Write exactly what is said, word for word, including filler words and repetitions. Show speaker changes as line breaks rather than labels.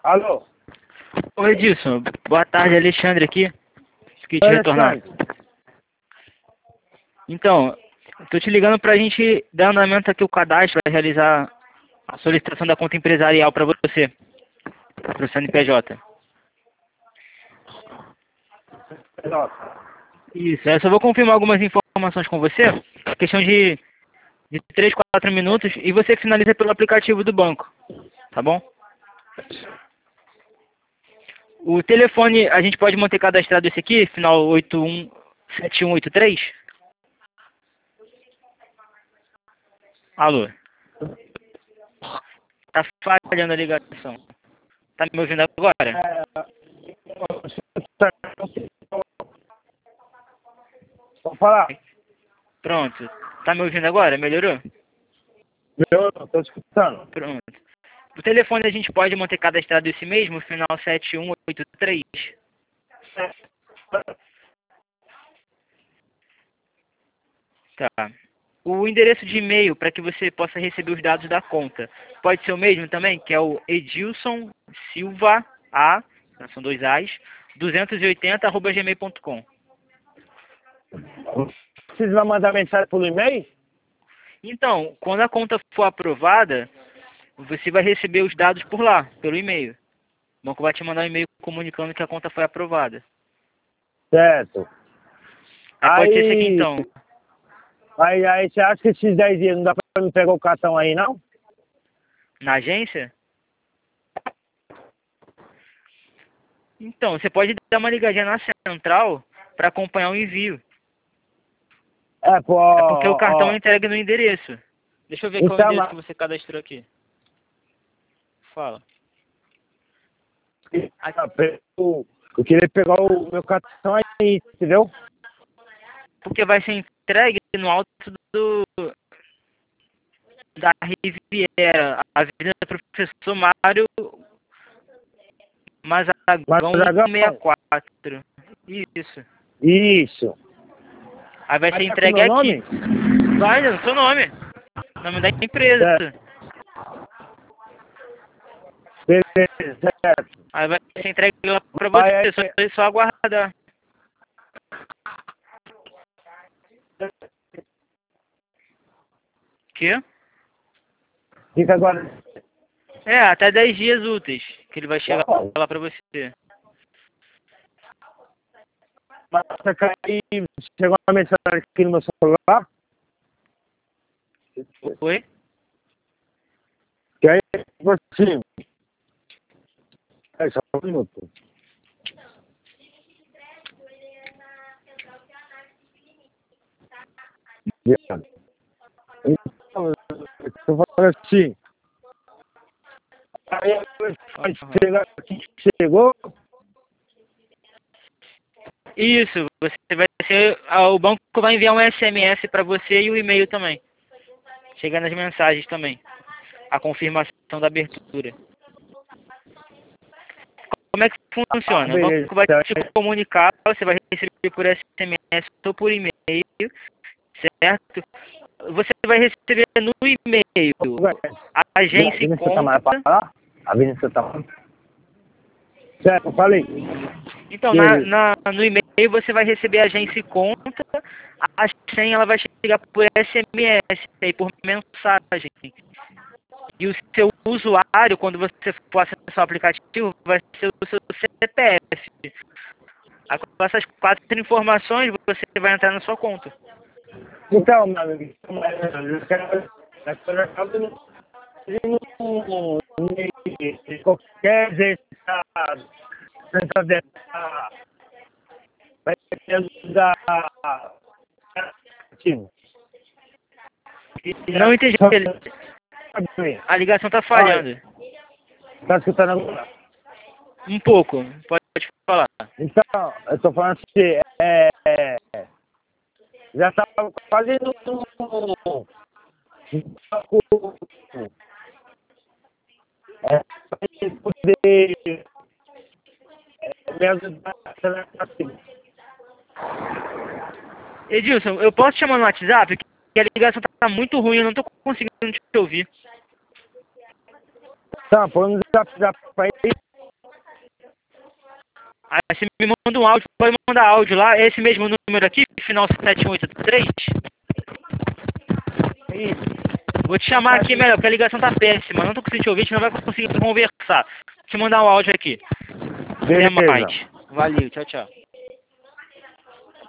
Alô?
Oi, Edilson. Boa tarde, Alexandre aqui. Que te
Oi,
retornar.
Alexandre.
Então, tô te ligando pra gente dar andamento aqui o cadastro para realizar a solicitação da conta empresarial para você, para o C N P J.
Nossa.
Isso, eu só vou confirmar algumas informações com você, questão de, de três, quatro minutos, e você finaliza pelo aplicativo do banco, tá bom? O telefone, a gente pode manter cadastrado esse aqui, final oito um sete um oito três? Alô? Tá falhando a ligação. Tá me ouvindo agora?
Vou falar.
Pronto. Tá me ouvindo agora? Melhorou?
Eu tô escutando.
Pronto. O telefone a gente pode manter cadastrado esse mesmo, final sete um oito três? Tá. O endereço de e-mail para que você possa receber os dados da conta pode ser o mesmo também, que é o Edilson Silva A, são dois A's, duzentos e oitenta arroba gmail ponto com.
Vocês vão mandar mensagem pelo e-mail?
Então, quando a conta for aprovada, você vai receber os dados por lá, pelo e-mail. O banco vai te mandar um e-mail comunicando que a conta foi aprovada.
Certo.
Aí pode ser esse
Aí,
aqui então.
aí, aí você acha que esses dez dias não dá pra me pegar o cartão aí, não?
Na agência? Então, você pode dar uma ligadinha na central para acompanhar o envio.
É, pô,
É porque o
ó,
cartão é
ó.
entregue no endereço. Deixa eu ver qual é o
Então,
endereço
mas
que você cadastrou aqui. Fala.
eu, eu queria pegar o meu cartão aí, entendeu?
Porque vai ser entregue no alto do da Riviera, Avenida Professor Mário Mazagão
Mazagão?
cento e sessenta e quatro. Isso.
Isso.
Aí vai ser
Aí tá com
entregue
meu
aqui.
nome?
Vai, no seu nome. Nome da empresa.
Certo. Beleza, certo.
Aí vai ser entregue lá pra
Vai
você,
aí.
só, só aguardar. Que?
Fica agora.
É, até dez dias úteis que ele vai chegar lá pra você.
Basta cair, chegou uma mensagem aqui no meu celular.
Oi?
Que aí, tipo assim. É só um minuto. Então, eu falo assim. Aí a chega aqui, chegou.
Isso, você vai ser. ah, O banco vai enviar um S M S para você e o e-mail também. Chega nas mensagens também. A confirmação da abertura. Como é que
Ah,
funciona? O
beleza.
banco vai te comunicar, você vai receber por S M S ou por e-mail, certo? Você vai receber no e-mail a agência e
Avenida Santa Maria
conta.
para lá? Avenida Santa Maria. Certo, eu falei.
Então, na, na, no e-mail você vai receber a agência e conta, a senha ela vai chegar por S M S, aí, por mensagem. E o seu usuário, quando você for acessar o aplicativo, vai ser o seu C P F. Aí, com essas quatro informações, você vai entrar na sua conta.
Então, meu amigo, eu quero. Eu acabo no. Qualquer jeito, tenta dessa. Vai ajudar.
Não entendi. A ligação tá falhando.
Tá escutando agora?
Um pouco. Pode falar.
Então, eu tô falando assim, é, é, já tava quase no, no, é, pra poder é, me ajudar assim.
Edilson, eu posso te chamar no WhatsApp? Que a ligação tá muito ruim, eu não tô conseguindo te ouvir.
Tá, põe no zap zap pra ele.
você me manda um áudio, pode mandar áudio lá, é esse mesmo número aqui, final sete um oito três. Vou te chamar aqui melhor, porque a ligação tá péssima, não tô conseguindo te ouvir, a gente não vai conseguir conversar. Vou te mandar um áudio aqui. Até
Beleza.
mais. Valeu, tchau, tchau.